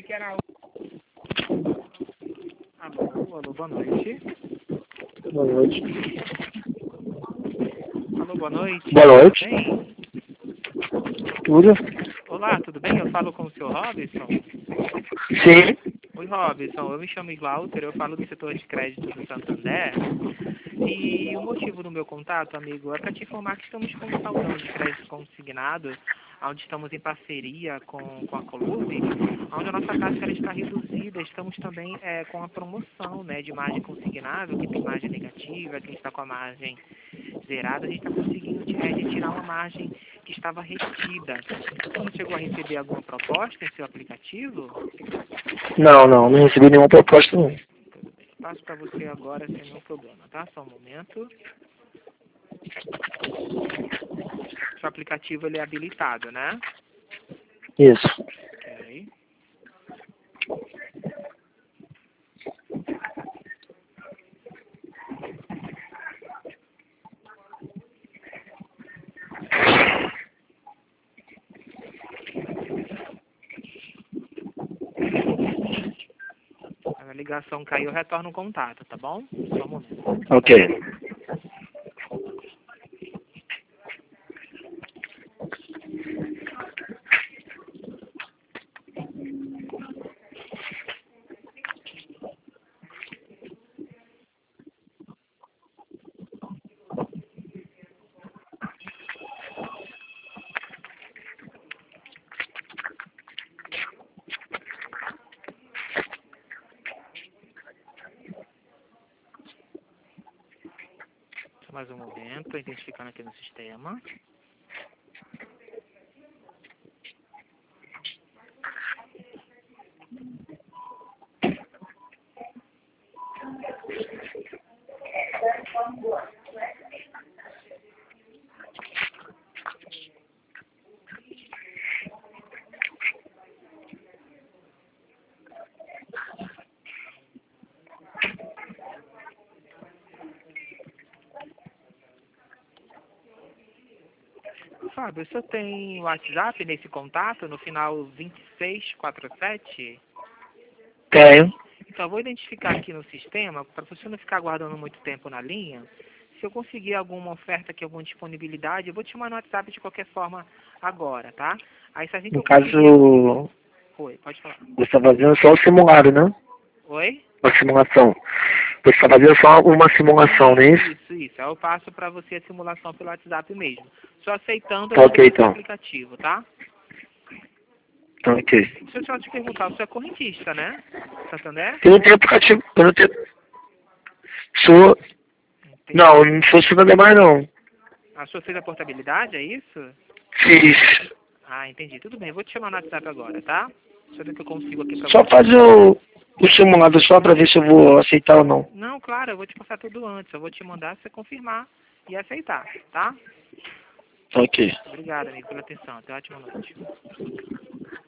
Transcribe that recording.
que era... Alô, boa noite. Boa noite. Alô, boa noite. Boa noite. Tudo bem? Tudo? Olá, tudo bem? Eu falo com o senhor Robson. Sim. Oi, Robson. Eu me chamo Slaughter, eu falo do setor de crédito do Santander. E o motivo do meu contato, amigo, é para te informar que estamos com um saldão de crédito consignado, onde estamos em parceria com a Colube, onde a nossa taxa ela está reduzida. Estamos também com a promoção, né, de margem consignável, que tem margem negativa, quem está com a margem zerada, a gente está conseguindo retirar uma margem que estava retida. Você não chegou a receber alguma proposta em seu aplicativo? Não recebi nenhuma proposta não. Tudo bem. Eu passo para você agora sem nenhum problema, tá? Só um momento. Seu aplicativo ele é habilitado, né? Isso. Ok. A ligação caiu, retorna o contato, tá bom? Só um momento. Ok. Só mais um momento, tô identificando aqui no sistema. Fábio, o senhor tem WhatsApp nesse contato, no final 2647? Tenho. Então, eu vou identificar aqui no sistema, para você não ficar aguardando muito tempo na linha. Se eu conseguir alguma oferta aqui, alguma disponibilidade, eu vou te mandar no WhatsApp de qualquer forma agora, tá? Aí, se assim que No eu conseguir... caso, Oi, pode falar. você está fazendo só o simulado, né? Oi? Uma simulação. Você está fazendo só uma simulação, não é isso? Isso. Aí eu passo para você a simulação pelo WhatsApp mesmo. Só aceitando Tá eu ok, libero o seu então. aplicativo, tá? Tá ok. Deixa eu só te perguntar, você é correntista, né? Santander? Eu não tenho aplicativo. Eu não tenho... Sou... Entendi. Não sou cidadão mais não. A sua fez a portabilidade, é isso? Fiz. Ah, entendi. Tudo bem, eu vou te chamar no WhatsApp agora, tá? Deixa eu ver o que eu consigo aqui pra Só você. fazer o simulado só para ver se eu vou aceitar ou não. Não, claro, eu vou te passar tudo antes. Eu vou te mandar você confirmar e aceitar, tá? Tá ok. Obrigado, amigo, pela atenção. Até uma ótima noite.